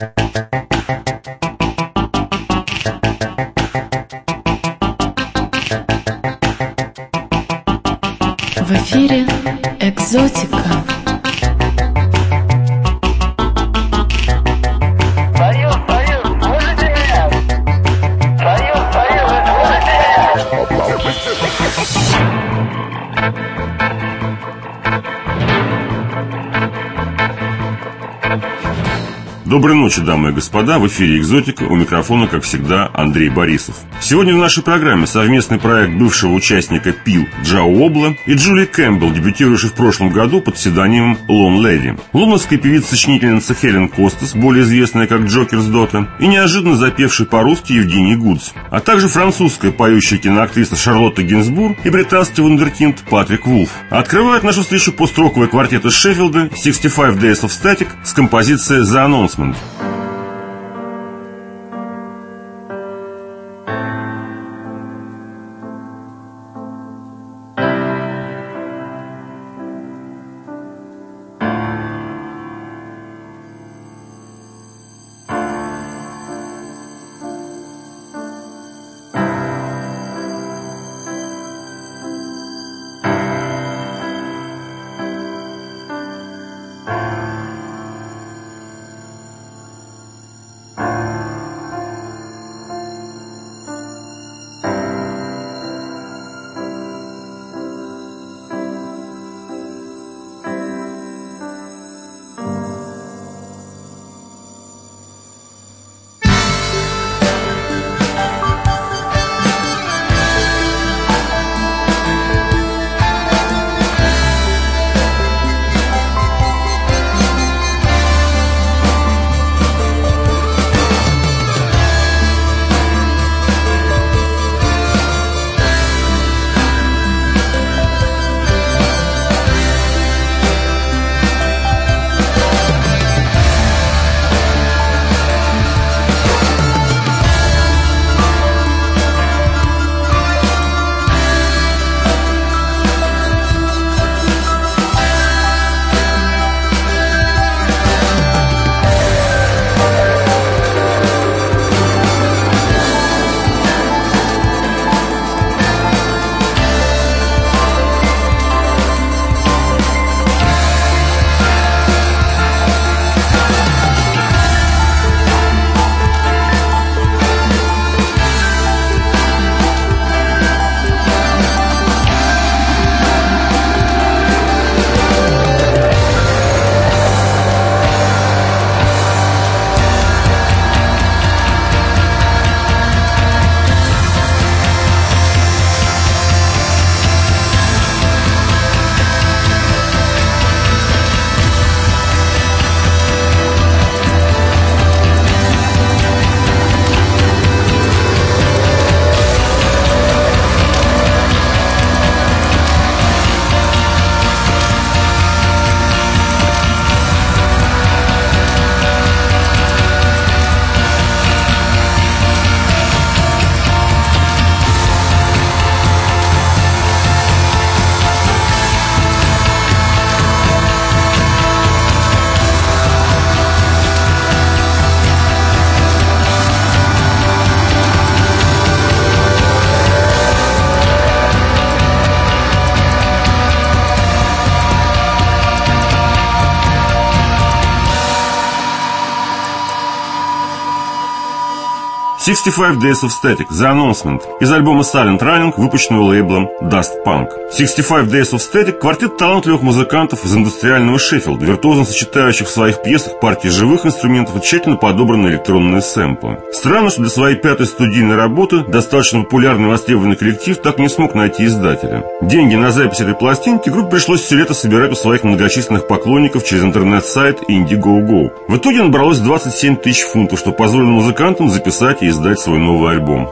В эфире «Экзотика». Доброй ночи, дамы и господа, в эфире «Экзотика», у микрофона, как всегда, Андрей Борисов. Сегодня в нашей программе совместный проект бывшего участника Пил Джао Обла и Джули Кэмпбелл, дебютировавший в прошлом году под псевдонимом Lone Lady, лондонская певица-сочинительница Хелен Костас, более известная как Джокерс Дота, и неожиданно запевший по-русски Евгений Гудс, а также французская поющая киноактриса Шарлотта Гинзбург и британский вундеркинд Патрик Вулф. Открывает нашу встречу пост-роковый квартет из Шеффилда 65 Days of Static с композицией The Announcement. «65 Days of Static» The Announcement из альбома Silent Running, выпущенного лейблом Dust Punk. 65 Days of Static – квартет талантливых музыкантов из индустриального Шеффилда, виртуозно сочетающих в своих пьесах партии живых инструментов и тщательно подобранные электронные сэмплы. Странно, что для своей пятой студийной работы достаточно популярный и востребованный коллектив так не смог найти издателя. Деньги на запись этой пластинки группе пришлось все лето собирать у своих многочисленных поклонников через интернет-сайт Indiegogo. В итоге набралось 27 тысяч фунтов, что позволило музыкантам записать и издать свой новый альбом.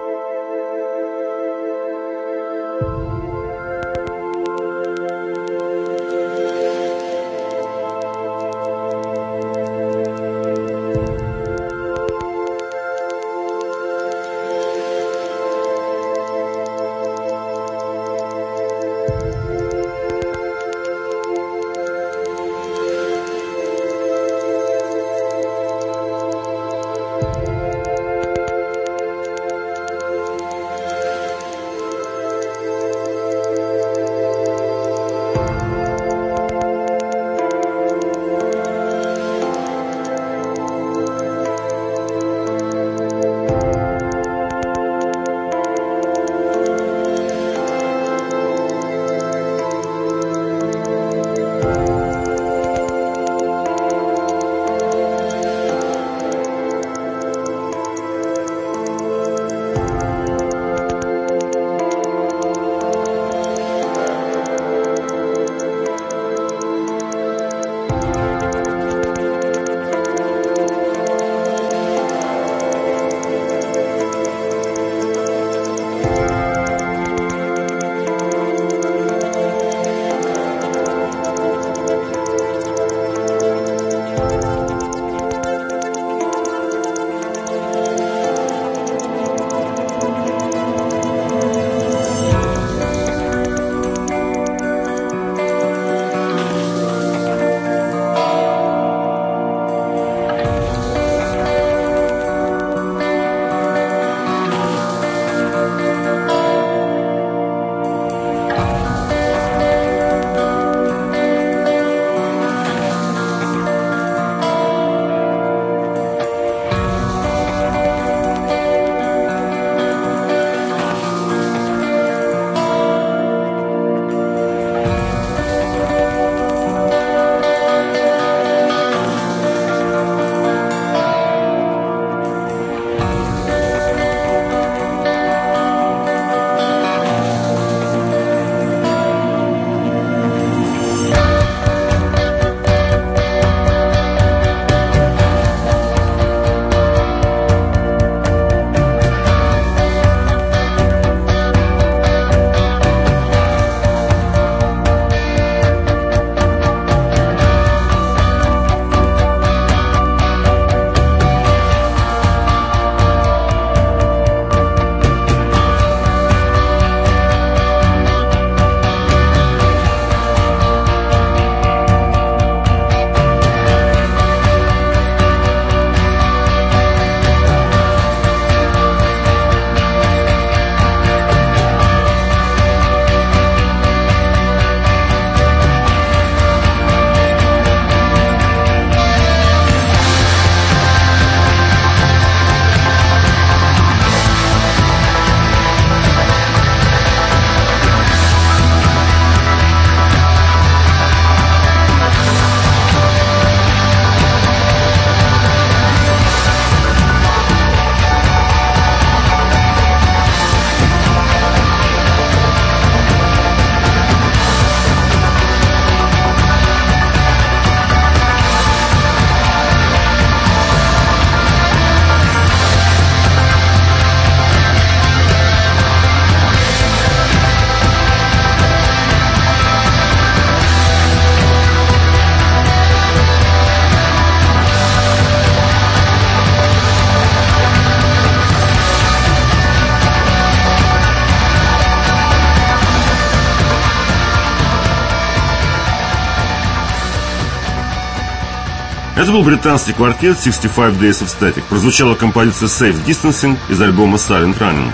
Это был британский квартет 65 Days of Static. Прозвучала композиция Safe Distancing из альбома Silent Running.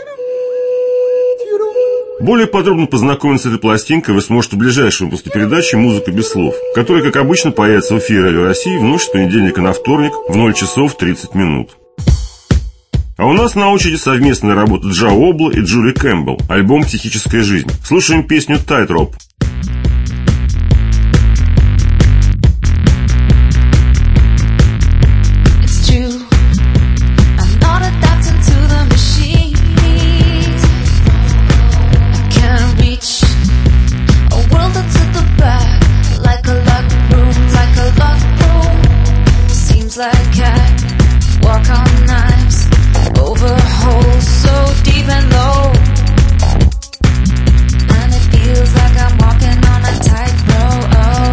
Более подробно познакомиться с этой пластинкой вы сможете в ближайшем выпуске передачи «Музыка без слов», которая, как обычно, появится в эфире Радио России в ночь с понедельника на вторник в 0 часов 30 минут. А у нас на очереди совместная работа Джао Обла и Джули Кэмпбелл, альбом «Психическая жизнь». Слушаем песню «Tightrope». Like I walk on knives over holes so deep and low, and it feels like I'm walking on a tightrope.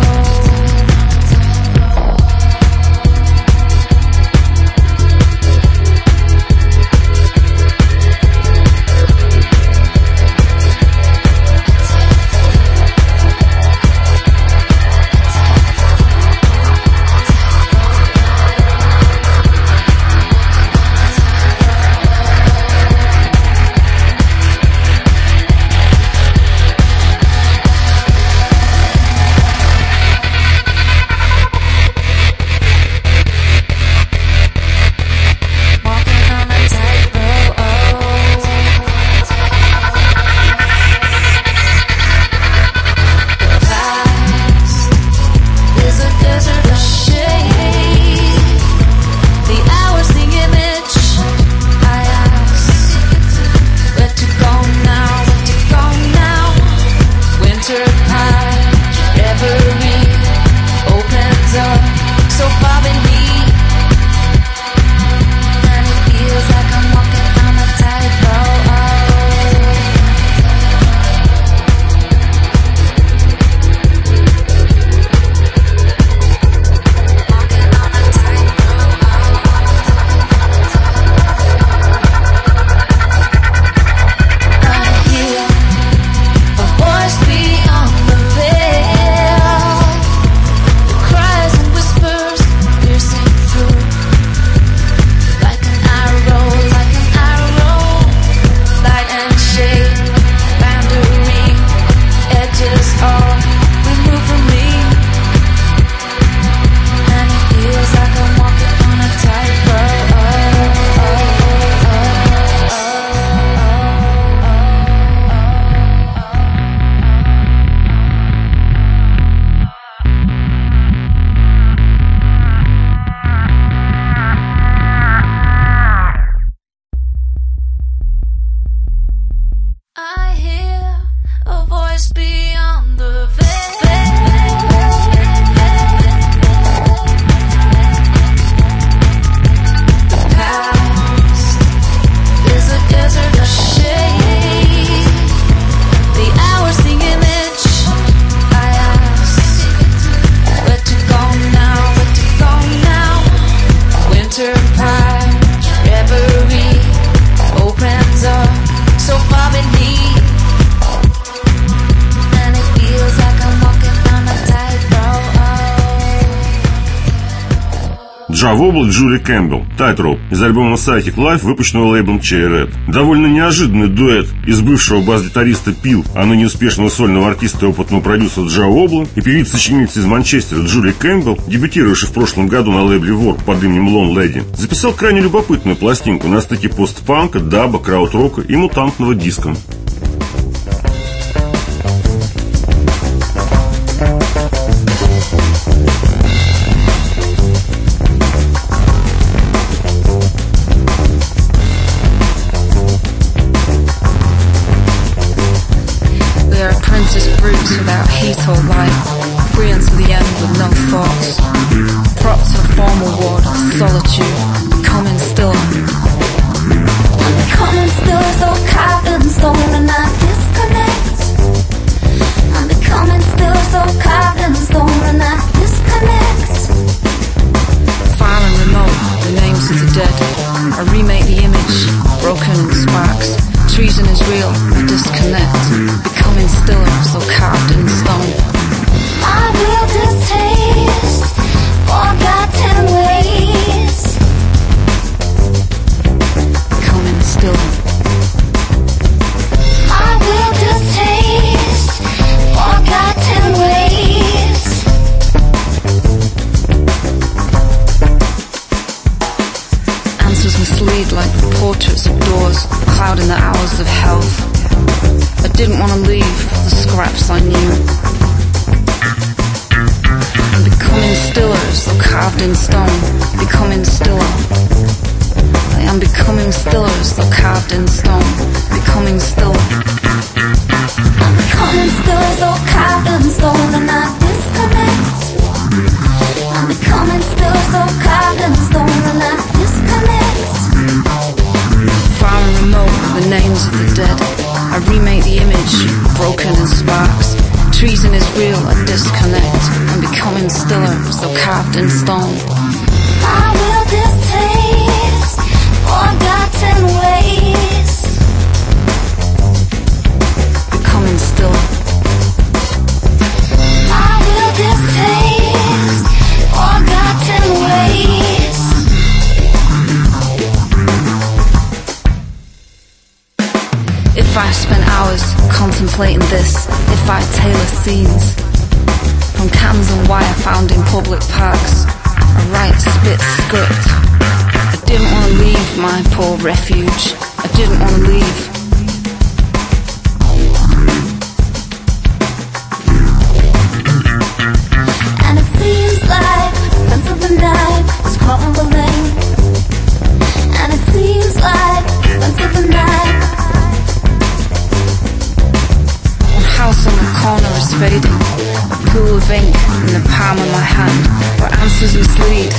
Джао Обла и Джули Кэмпбелл, «Tightrope» из альбома Psychic Life, выпущенного лейблом Cherry Red. Довольно неожиданный дуэт из бывшего бас-гитариста Пил, а ныне успешного сольного артиста и опытного продюсера Джао Обла и певицы-сочинительницы из Манчестера Джули Кэмпбелл, дебютировавший в прошлом году на лейбле Work под именем Lone Lady, записал крайне любопытную пластинку на стыке постпанка, даба, крауд-рока и мутантного диска. Without heat or light, free until the end with no thoughts, propped to a formal ward of solitude, becoming still. I'm becoming still, so carved in stone, and I disconnect. I'm becoming still, so carved in stone, and I disconnect. Far and remote, the names of the dead. I remake the image, broken in sparks. Treason is real, I disconnect. Becoming stiller, so carved in stone. I will distaste, forgot mislead like portraits of doors, clouding the hours of health. I didn't want to leave the scraps I knew. I'm becoming stiller as though carved in stone, becoming stiller. I am becoming stiller as though carved in stone, becoming stiller. I'm becoming still as though carved in stone and I disconnect. I'm becoming still as though carved in stone and I disconnect. Far and remote, the names of the dead. I remake the image, broken in sparks. Treason is real, I disconnect. I'm becoming stiller as though carved in stone. How will this taste? Forgotten ways. Becoming stiller. How will this taste? Forgotten ways. If I spent hours contemplating this, if I tailor scenes from cans and wire found in public parks, I write spit script. I didn't want to leave my poor refuge. I didn't want to leave. And it seems like pencil the night is crumbling. And it seems like pencil the night. House on the corner is fading. A pool of ink in the palm of my hand, where answers mislead.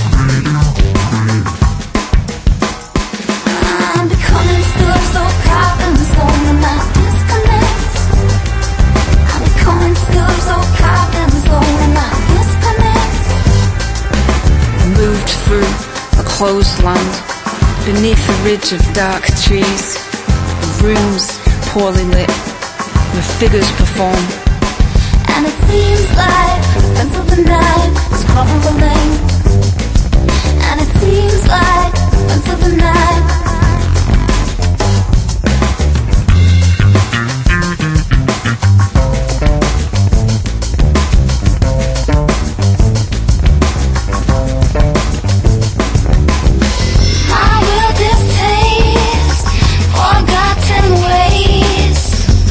I'm becoming still so carved in stone and I disconnect. I'm becoming still so carved in stone and I disconnect. I moved through a closed land, beneath a ridge of dark trees, rooms poorly lit, where figures perform. And it seems like pencil the night is crumbling. And it seems like pencil the night. How will this taste? Forgotten ways.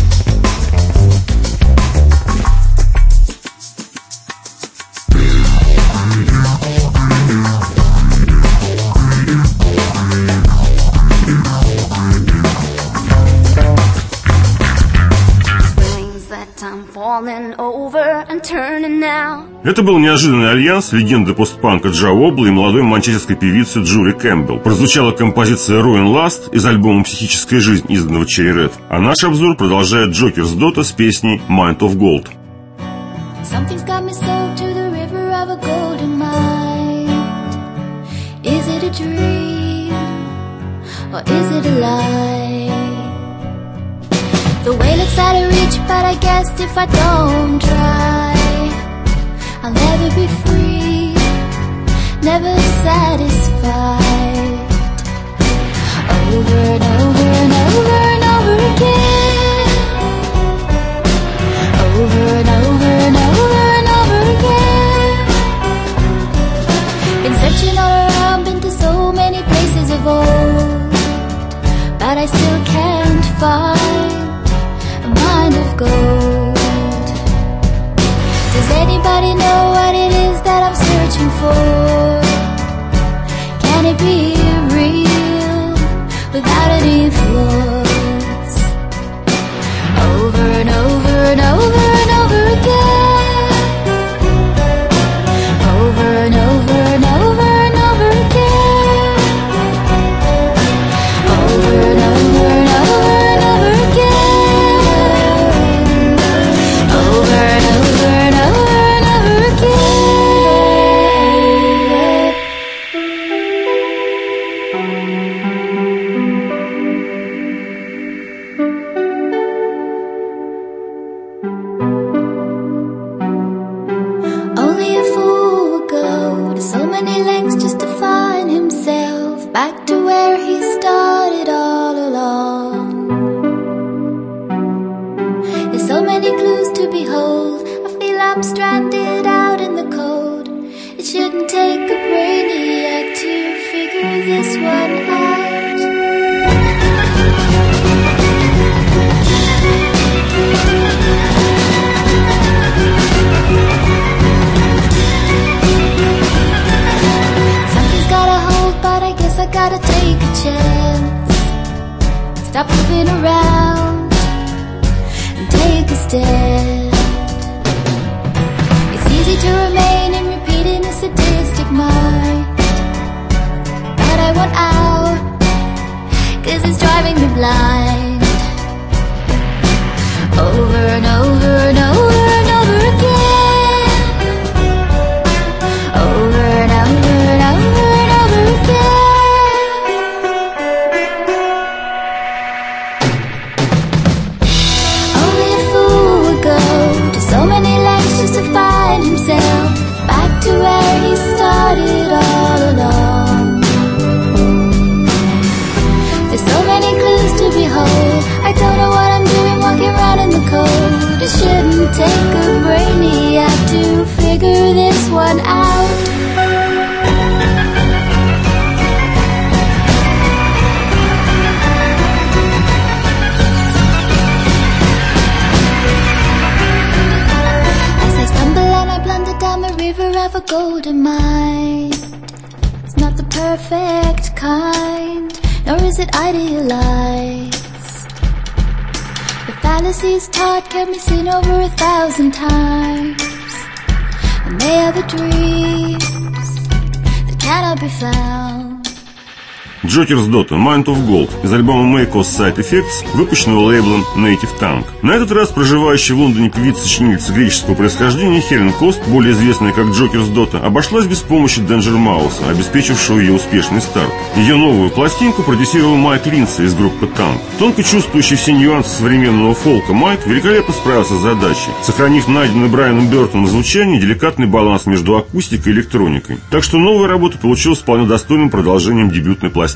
Это был неожиданный альянс легенды постпанка Джа Вобла и молодой манчестерской певицы Джули Кэмпбелл. Прозвучала композиция Ruin Last из альбома «Психическая жизнь», изданного Cherry Red. А наш обзор продолжает Джокерс Дота с песней Mind of Gold. Something's got me soaked to the river of a golden mind. Is it a dream or is it a lie? The way looks out of reach, but I guess if I don't try, I'll never be free, never satisfied. Over and over and over and over again. Over and over and over and over again. Been searching all around, been to so many places of old, but I still can't find a mind of gold. Does anybody know what it is that I'm searching for? Can it be real without any flaws? Over and over and over and over again. Over and over and over and over again. Over and over and over and over again. Over and over and over and over again. Only a fool would go to so many lengths just to find himself back to where he started all along. There's so many clues to behold. I feel I'm stranded out in the cold. It shouldn't take a brainiac to figure this one out. I gotta take a chance. Stop moving around and take a stand. It's easy to remain and repeat in a sadistic mind, but I want out, 'cause it's driving me blind. Over and over and over and over again. Over and over and over and over again. So many lengths just to find himself back to where he started all along. There's so many clues to behold. I don't know what I'm doing walking around in the cold. It shouldn't take a brainiac to figure this one out. Of a golden mind. It's not the perfect kind, nor is it idealized. The fallacies taught can be seen over 1,000 times, and they are the dreams that cannot be found. Joker's Daughter, Mind of Gold из альбома Mako Side Effects, выпущенного лейблом Native Tongue. На этот раз проживающая в Лондоне певица-сочинительница греческого происхождения Хелен Кост, более известная как Joker's Daughter, обошлась без помощи Danger Mouse, обеспечившего ее успешный старт. Ее новую пластинку продюсировал Майк Линдси из группы Tongue. Тонко чувствующий все нюансы современного фолка Майк великолепно справился с задачей, сохранив найденное Брайаном Бёртоном звучание, деликатный баланс между акустикой и электроникой. Так что новая работа получилась вполне достойным продолжением дебютной пластинки.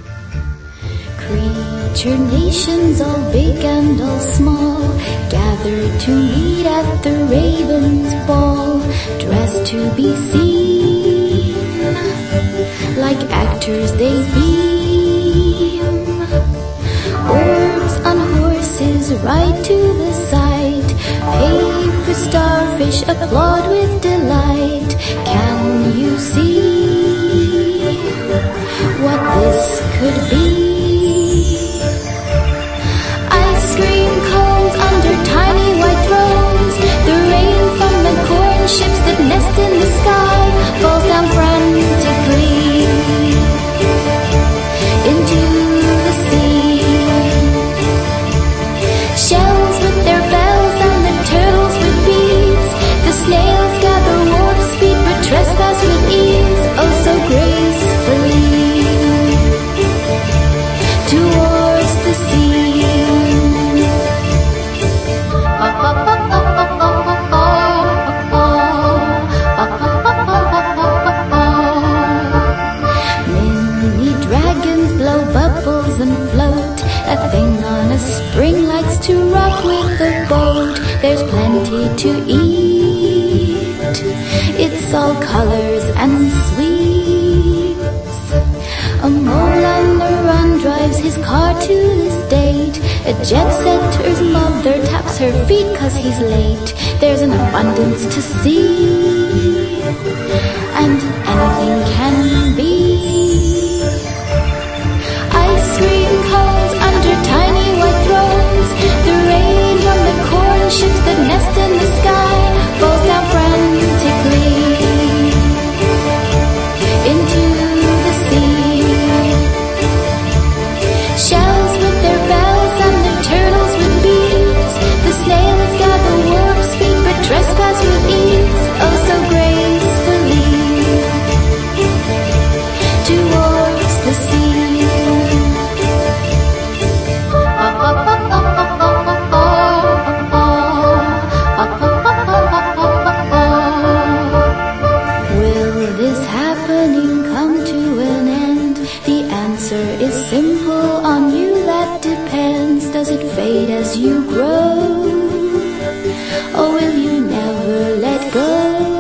Creature nations, all big and all small, gathered to meet at the Raven's ball, dressed to be seen. Like actors they beam. Orbs on horses ride to the sight. Paper starfish applaud with delight. Can you see what this could be? Ice cream cones under tiny white thrones. The rain from the corn ships that nest in the sky falls down frantically into the sea. Shells with their bells and the turtles with beads. The snails gather warp speed but trespass with ease. Oh, so gracefully towards the sea. Many dragons blow bubbles and float. A thing on a spring likes to rock with the boat. There's plenty to eat. It's all colors and sweets. A mole on the run drives his car to the state. A jet setter's mother taps her feet 'cause he's late. There's an abundance to see, and anything can be. Ice cream cones under tiny white thrones. The rain from the corn ships that nest in the sky falls down frantically into the sea. Shells with their bells and the turtles with beads. The snails gather warp speed but trespass with ease. Oh, so gracefully towards the sea. Will this happening come to an end? The answer is simple, on you that depends. Does it fade as you grow? Or will you never let go?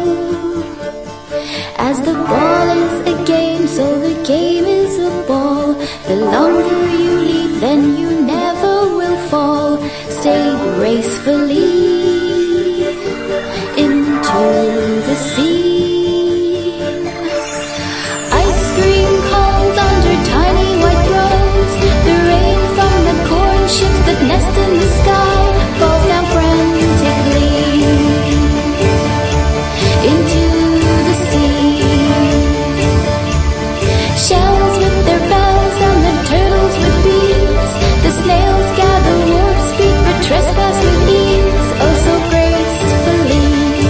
As the ball is a game, so the game is a ball. The longer you lead, then you never will fall. Stay graceful. gracefully into the sea. Ice cream cones under tiny white thrones. The rain from the corn ships that nest in the sky falls down frantically into the sea. Shells with their bells and the turtles with beaks. The snails gather warp speed but trespass with ease. Oh, so gracefully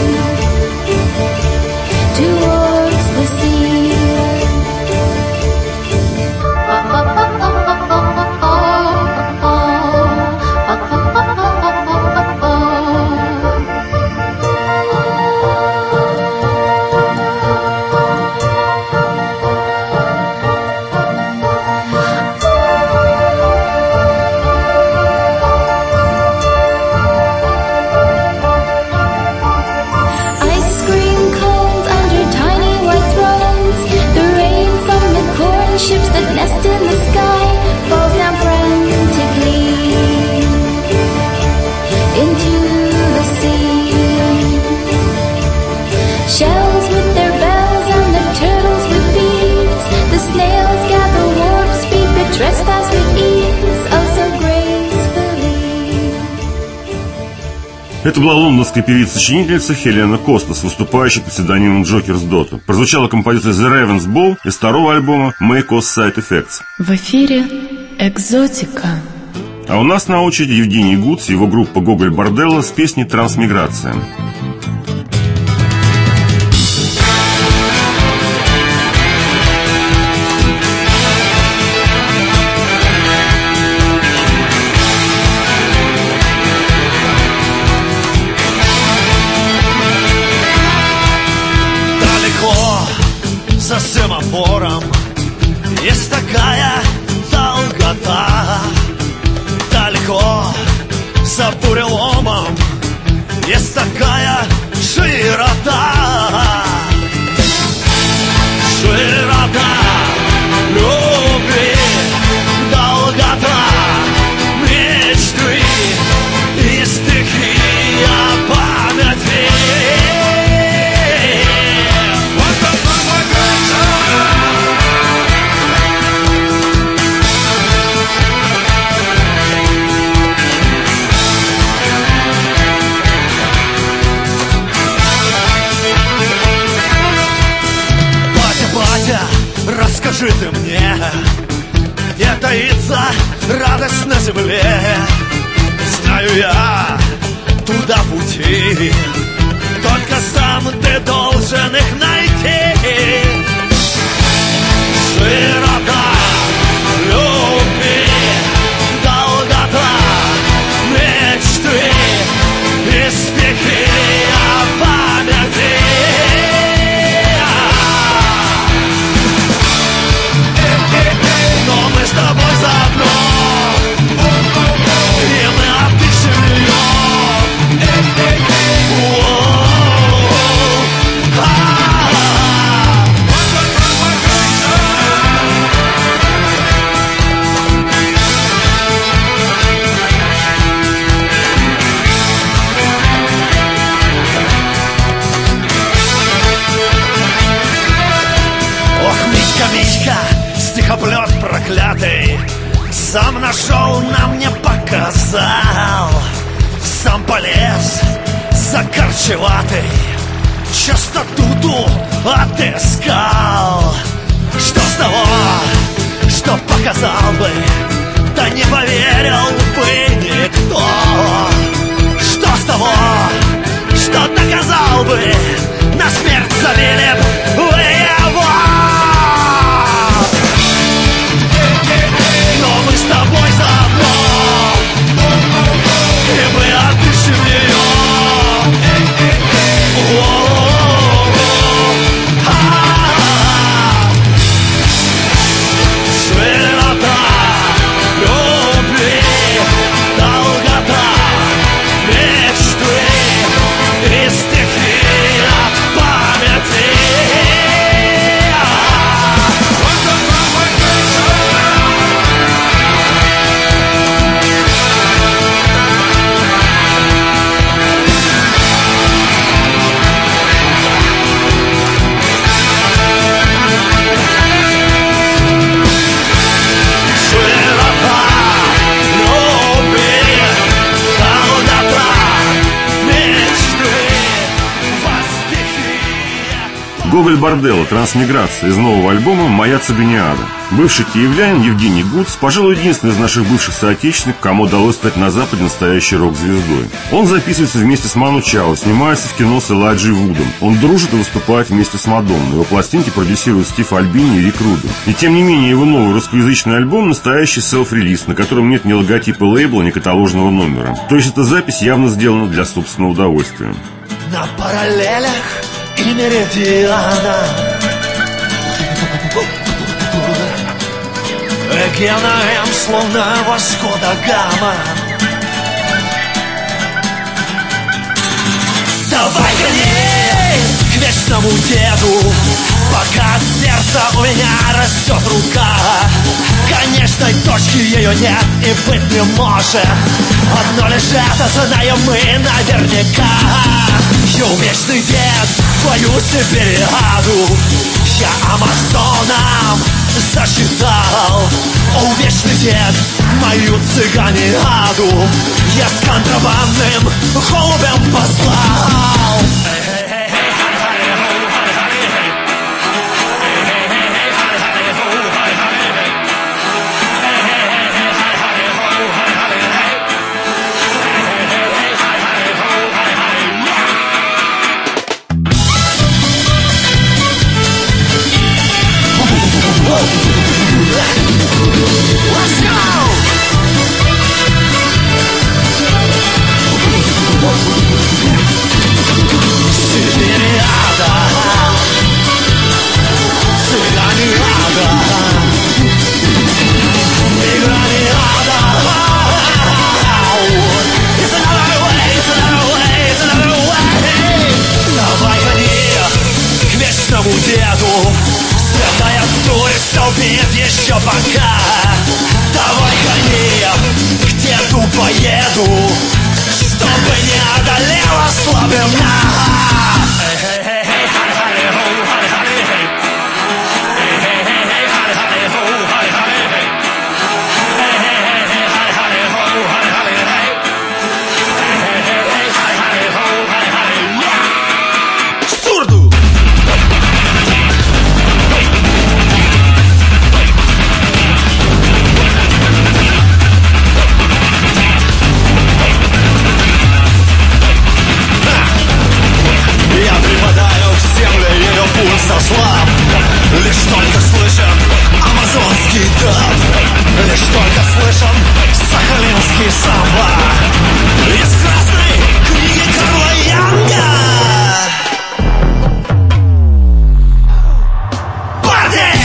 towards the sea. Ice cream cones under tiny white thrones. The rain from the corn ships that nest in the sky falls down frantically into the sea. Shells with their bells and the turtles with beaks. The snails gather warp speed but trespass with ease. Oh, so gracefully. Это была лондонская певица-сочинительница Хелена Костас, выступающая под псевдонимом Джокерс Дота. Прозвучала композиция The Raven's Ball из второго альбома May Cause Side Effects. В эфире «Экзотика». А у нас на очереди Евгений Гудс и его группа Гоголь Борделло с песней «Трансмиграция». Далеко за семафором есть такая долгота. Далеко за буреломом есть такая широта. Широта любви, долгота мечты и стихия памяти. Батя, расскажи ты мне, где таится радость на земле. Знаю я туда пути, только сам ты должен их найти. Широта любви, долгота мечты и стихия памяти. Но мы с тобой заодно, и мы отыщем ее. Ох, Митька, Митька, стихоплет проклятый, сам нашел, нам не показал. Сам полез за корчеватой, частоту отыскал. Что с того, что показал бы, да не поверил бы никто. Что с того, что доказал бы, на смерть завели бы его. Но мы с тобой заодно, и мы отыщем ее. Гоголь Борделло «Трансмиграция» из нового альбома «Моя цыганиада». Бывший киевлянин Евгений Гудс, пожалуй, единственный из наших бывших соотечественников, кому удалось стать на Западе настоящей рок-звездой. Он записывается вместе с Ману Чао, снимается в кино с Элайджей Вудом. Он дружит и выступает вместе с Мадонной. Его пластинки продюсируют Стив Альбини и Рик Рубин. И тем не менее, его новый русскоязычный альбом — настоящий селф-релиз, на котором нет ни логотипа лейбла, ни каталожного номера. То есть эта запись явно сделана для собственного удовольствия. На параллелях и меридианах Регионаем, словно Васко да Гама. Давай-ка не к вечному деду, пока от сердца у меня растет рука. Конечной точки ее нет и быть не может. Одно лишь это знаем мы наверняка. Ё, вечный дед, твою Сибириаду я Амазоном засчитал. О, вечный дед, мою цыганиаду я с контрабандным голубем послал. Let's go! Сибириада, цыганиада, играниада. It's another way, it's another way, it's another way. Давай-ка не к вечному деду, святая туристов бит еще пока. Давай-ка не к деду поеду, чтобы не одолела слабина. Слаб. Лишь только слышен амазонский даб, лишь только слышен сахалинский самбо из красной книги Карла Янга. Парни!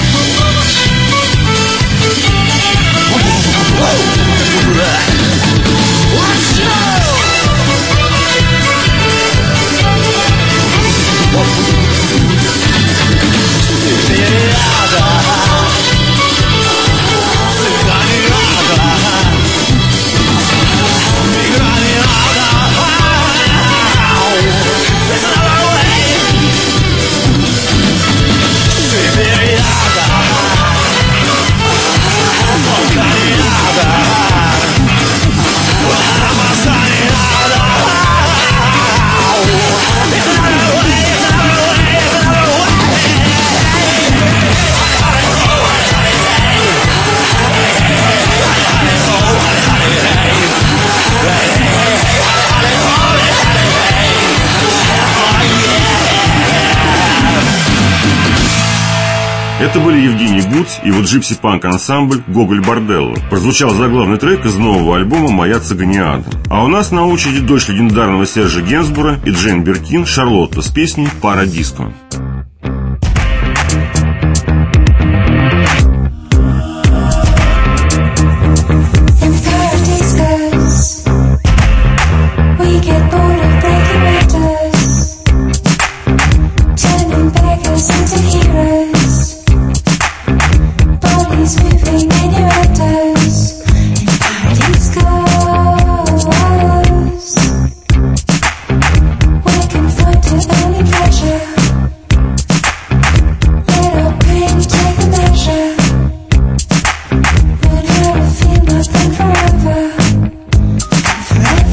Let's go! Сибириада, цыганиада, играниада. It's another way. Сибириада, цыганиада, амазониада. It's another way, it's another way, it's another way. Это были Евгений Гудс и его джипси-панк-ансамбль «Гоголь Борделло». Прозвучал заглавный трек из нового альбома «Моя цыганиада». А у нас на очереди дочь легендарного Сержа Генсбура и Джейн Биркин Шарлотта с песней «Парадиско».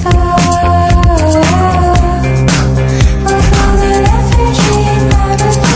Forever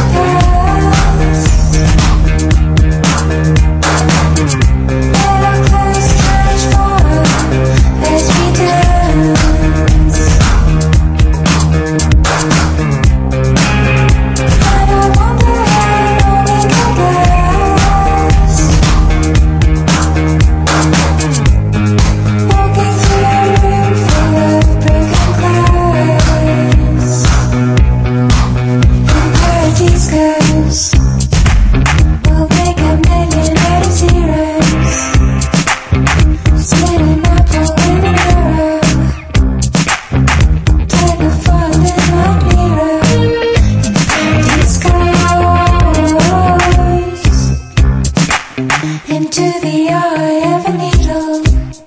into the eye of a needle.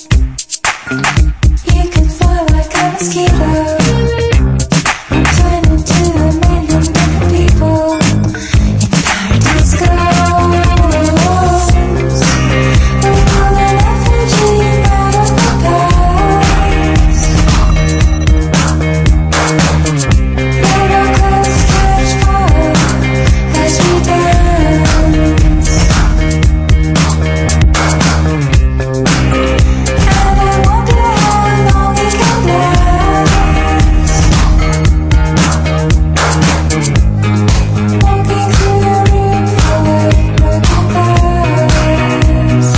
You can fly like a mosquito and turn into a million different people in paradise glows. We call an effigy out of the past. Let our clothes catch fire as we dance. And I wonder how long it can last. Walking through a room full of broken glass.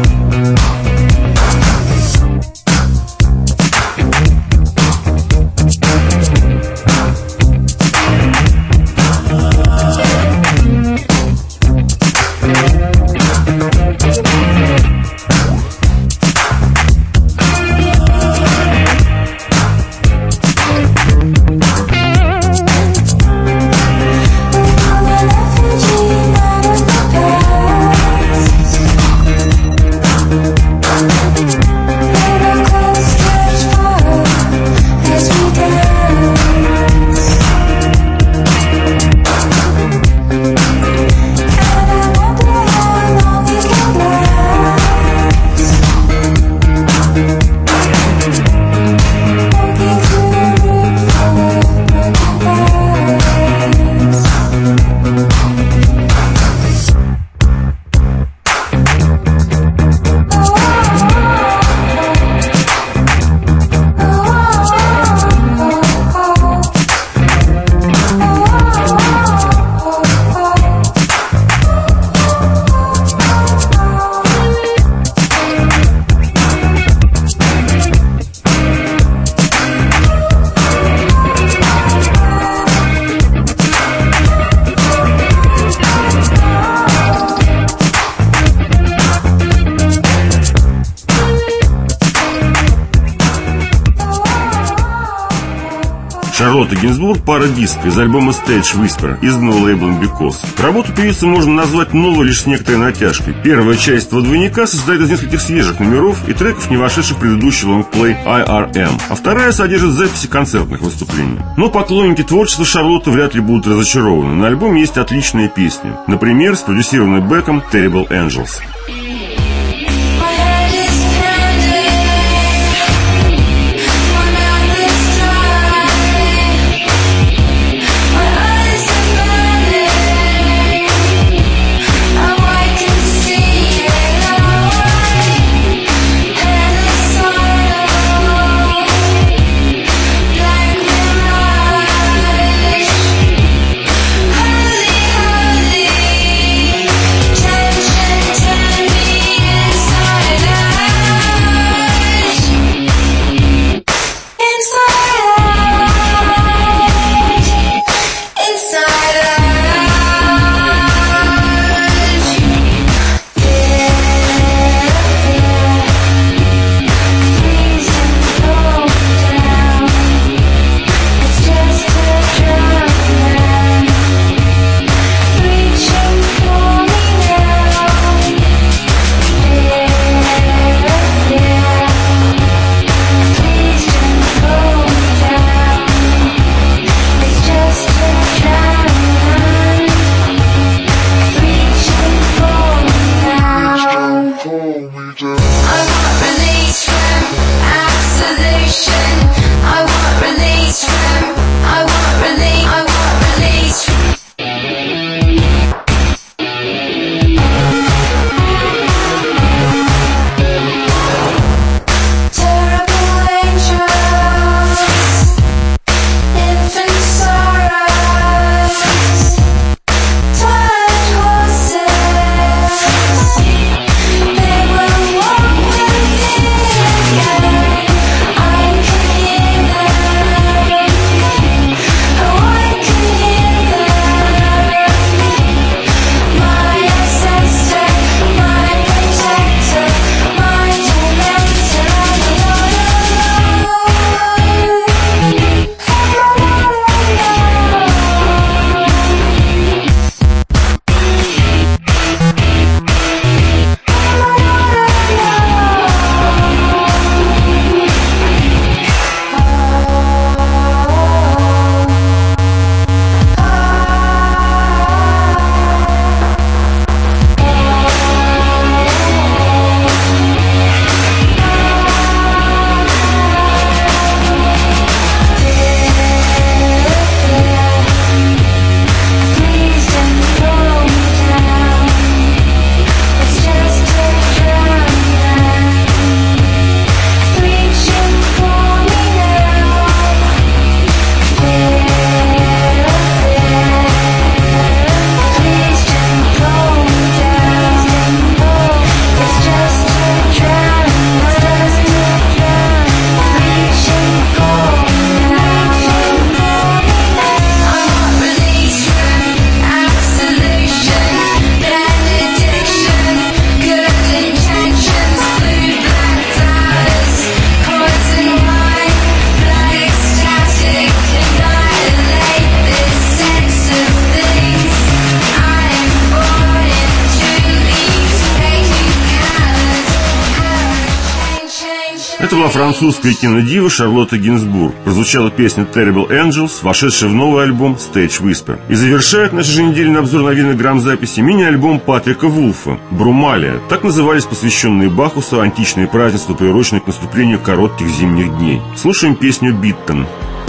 We call an effigy out of the past. Let our clothes catch fire as we dance. And I wonder how long it can last. Walking through a room full of broken glass. Шарлотта Гинзбург, пара диска из альбома Stage Whisper, изданного лейблом Because. Работу певицы можно назвать новой лишь с некоторой натяжкой. Первая часть этого двойника состоит из нескольких свежих номеров и треков, не вошедших в предыдущий лонгплей IRM, а вторая содержит записи концертных выступлений. Но поклонники творчества Шарлотты вряд ли будут разочарованы. На альбоме есть отличные песни. Например, спродюсированный Беком Terrible Angels. My head is pounding, my mouth is dry, my eyes are burning, now I can see it all. Head is sorrow, black mirage, holy, holy, tension, Это была французская кинодива Шарлотта Гинзбург. Прозвучала песня Terrible Angels, вошедшая в новый альбом Stage Whisper. И завершает наш еженедельный обзор новинок грамм-записи мини-альбом Патрика Вулфа «Брумалия». Так назывались посвященные Бахусу античные празднества, приуроченные к наступлению коротких зимних дней. Слушаем песню «Биттон».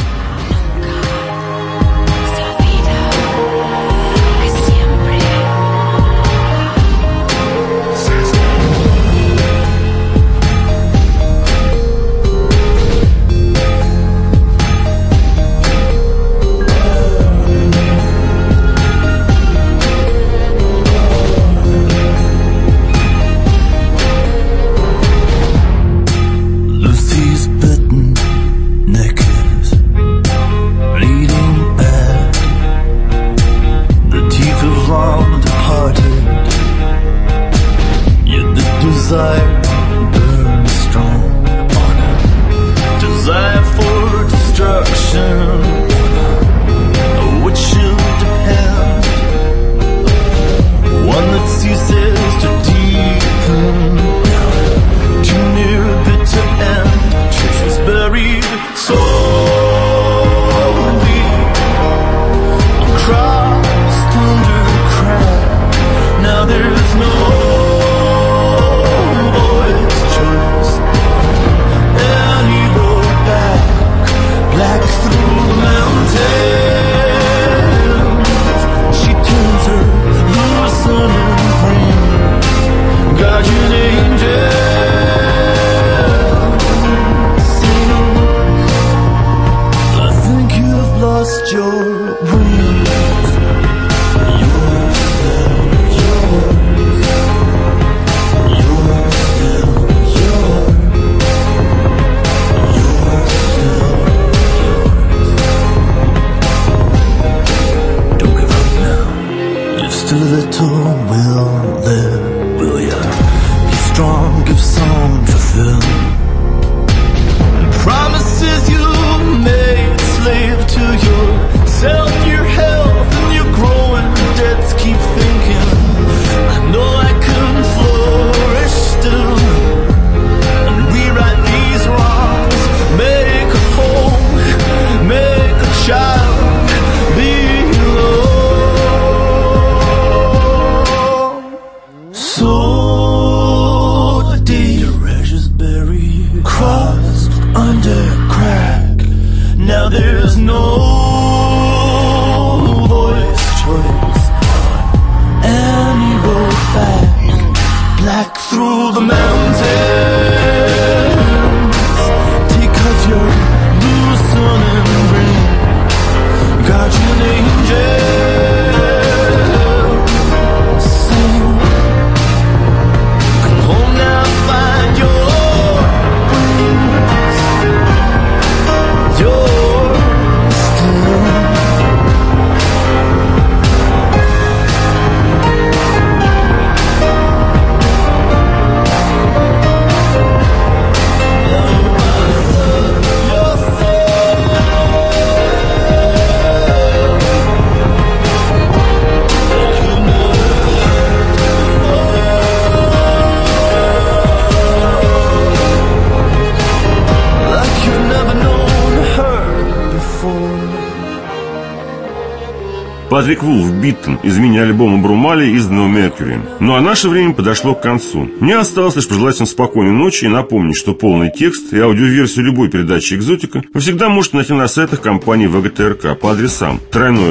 Патрик Вулф, «Биттон» из мини-альбома «Брумалия», изданного Mercury. Ну а наше время подошло к концу. Мне осталось лишь пожелать вам спокойной ночи и напомнить, что полный текст и аудиоверсию любой передачи «Экзотика» вы всегда можете найти на сайтах компании ВГТРК по адресам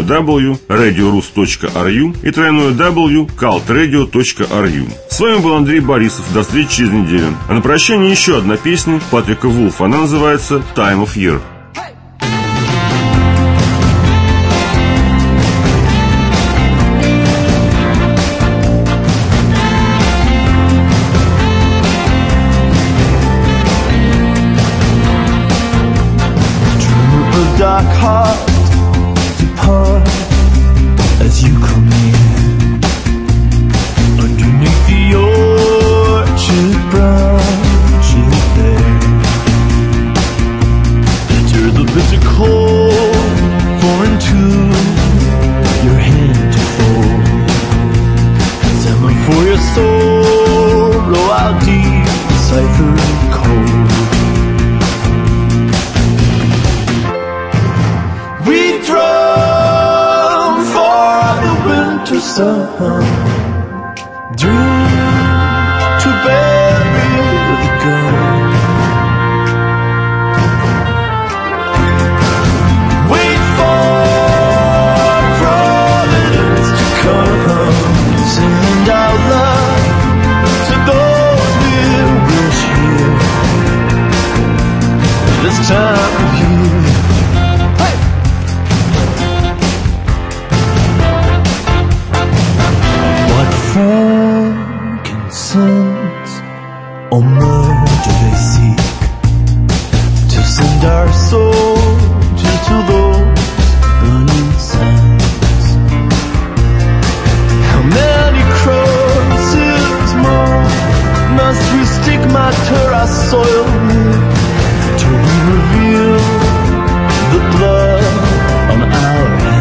www.radiorus.ru и www.cultradio.ru. С вами был Андрей Борисов. До встречи через неделю. А на прощание еще одна песня Патрика Вулфа. Она называется «Time of Year». Dark heart depart as you come in. Underneath the orchard branches there, enter the bitter cold, pour into your hand to fold. Examine for your sorrow, I'll decipher code. hands, or murder they seek, to send our soldiers to those burning sands. How many crosses more must we stigmatize our soil with till we reveal the blood on our hands?